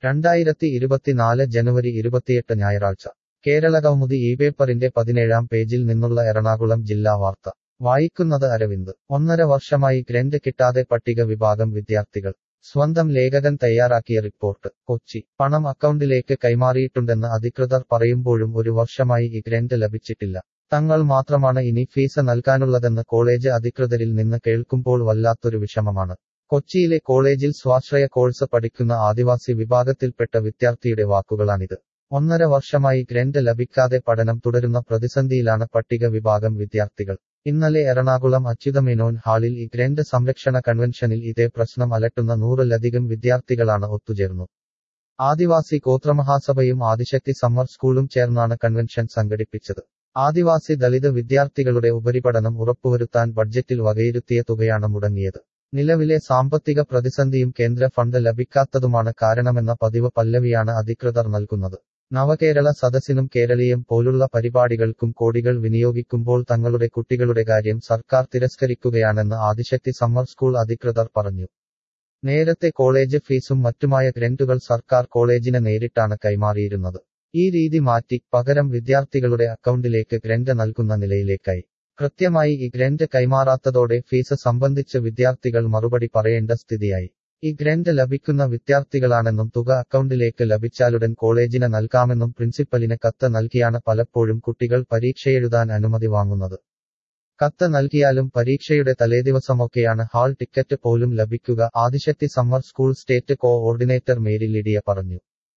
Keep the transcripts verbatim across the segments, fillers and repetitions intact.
രണ്ടായിരത്തി ഇരുപത്തിനാല് ജനുവരി ഇരുപത്തിയെട്ട് ഞായറാഴ്ച കേരളകൗമുദി ഈ പേപ്പറിന്റെ പതിനേഴാം പേജിൽ നിന്നുള്ള എറണാകുളം ജില്ലാ വാർത്ത വായിക്കുന്നത് അരവിന്ദ്. ഒന്നര വർഷമായി ഗ്രന്റ് കിട്ടാതെ പട്ടിക വിഭാഗം വിദ്യാർത്ഥികൾ. സ്വന്തം ലേഖകൻ തയ്യാറാക്കിയ റിപ്പോർട്ട്. കൊച്ചി. പണം അക്കൗണ്ടിലേക്ക് കൈമാറിയിട്ടുണ്ടെന്ന് അധികൃതർ പറയുമ്പോഴും ഒരു വർഷമായി ഈ ഗ്രന്റ് ലഭിച്ചിട്ടില്ല. തങ്ങൾ മാത്രമാണ് ഇനി ഫീസ് നൽകാനുള്ളതെന്ന് കോളേജ് അധികൃതരിൽ നിന്ന് കേൾക്കുമ്പോൾ വല്ലാത്തൊരു വിഷമമാണ്. കൊച്ചിയിലെ കോളേജിൽ സ്വാശ്രയ കോഴ്സ് പഠിക്കുന്ന ആദിവാസി വിഭാഗത്തിൽപ്പെട്ട വിദ്യാർത്ഥിയുടെ വാക്കുകളാണിത്. ഒന്നര വർഷമായി ഗ്രന്റ് ലഭിക്കാതെ പഠനം തുടരുന്ന പ്രതിസന്ധിയിലാണ് പട്ടിക വിഭാഗം വിദ്യാർത്ഥികൾ. ഇന്നലെ എറണാകുളം അച്യുതമേനോൻ ഹാളിൽ ഈ ഗ്രന്റ് സംരക്ഷണ കൺവെൻഷനിൽ ഇതേ പ്രശ്നം അലട്ടുന്ന നൂറിലധികം വിദ്യാർത്ഥികളാണ് ഒത്തുചേർന്നു. ആദിവാസി ഗോത്രമഹാസഭയും ആദിശക്തി സമ്മർ സ്കൂളും ചേർന്നാണ് കൺവെൻഷൻ സംഘടിപ്പിച്ചത്. ആദിവാസി ദളിത് വിദ്യാർത്ഥികളുടെ ഉപരിപഠനം ഉറപ്പുവരുത്താൻ ബഡ്ജറ്റിൽ വകയിരുത്തിയ തുകയാണ് മുടങ്ങിയത്. നിലവിലെ സാമ്പത്തിക പ്രതിസന്ധിയും കേന്ദ്ര ഫണ്ട് ലഭിക്കാത്തതുമാണ് കാരണമെന്ന പതിവ് പല്ലവിയാണ് അധികൃതർ നൽകുന്നത്. നവകേരള സദസ്സിനും കേരളീയം പോലുള്ള പരിപാടികൾക്കും കോടികൾ വിനിയോഗിക്കുമ്പോൾ തങ്ങളുടെ കുട്ടികളുടെ കാര്യം സർക്കാർ തിരസ്കരിക്കുകയാണെന്ന് ആദിശക്തി സമ്മർ സ്കൂൾ അധികൃതർ പറഞ്ഞു. നേരത്തെ കോളേജ് ഫീസും മറ്റുമായ ഗ്രന്റുകൾ സർക്കാർ കോളേജിന് നേരിട്ടാണ് കൈമാറിയിരുന്നത്. ഈ രീതി മാറ്റി പകരം വിദ്യാർത്ഥികളുടെ അക്കൗണ്ടിലേക്ക് ഗ്രന്റ് നൽകുന്ന നിലയിലേക്കായി. കൃത്യമായി ഈ ഗ്രന്റ് കൈമാറാത്തതോടെ ഫീസ് സംബന്ധിച്ച് വിദ്യാർത്ഥികൾ മറുപടി പറയേണ്ട സ്ഥിതിയായി. ഈ ഗ്രന്റ് ലഭിക്കുന്ന വിദ്യാർത്ഥികളാണെന്നും തുക അക്കൗണ്ടിലേക്ക് ലഭിച്ചാലുടൻ കോളേജിന് നൽകാമെന്നും പ്രിൻസിപ്പലിന് കത്ത് നൽകിയാണ് പലപ്പോഴും കുട്ടികൾ പരീക്ഷയെഴുതാൻ അനുമതി വാങ്ങുന്നത്. കത്ത് നൽകിയാലും പരീക്ഷയുടെ തലേദിവസമൊക്കെയാണ് ഹാൾ ടിക്കറ്റ് പോലും ലഭിക്കുക. Adishakti summer school state coordinator Mary Lydia പറഞ്ഞു.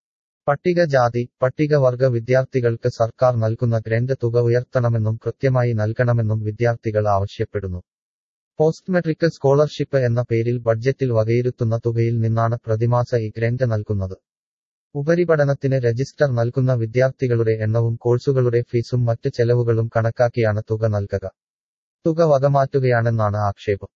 പട്ടികജാതി പട്ടികവർഗ വിദ്യാർത്ഥികൾക്ക് സർക്കാർ നൽകുന്ന ഗ്രന്റ് തുക ഉയർത്തണമെന്നും കൃത്യമായി നൽകണമെന്നും വിദ്യാർത്ഥികൾ ആവശ്യപ്പെടുന്നു. പോസ്റ്റ് മെട്രിക് സ്കോളർഷിപ്പ് എന്ന പേരിൽ ബഡ്ജറ്റിൽ വകയിരുത്തുന്ന തുകയിൽ നിന്നാണ് പ്രതിമാസ ഈ ഗ്രന്റ് നൽകുന്നത്. ഉപരിപഠനത്തിന് രജിസ്റ്റർ നൽകുന്ന വിദ്യാർത്ഥികളുടെ എണ്ണവും കോഴ്സുകളുടെ ഫീസും മറ്റ് ചെലവുകളും കണക്കാക്കിയാണ് തുക നൽകുക. തുക വകമാറ്റുകയാണെന്നാണ് ആക്ഷേപം.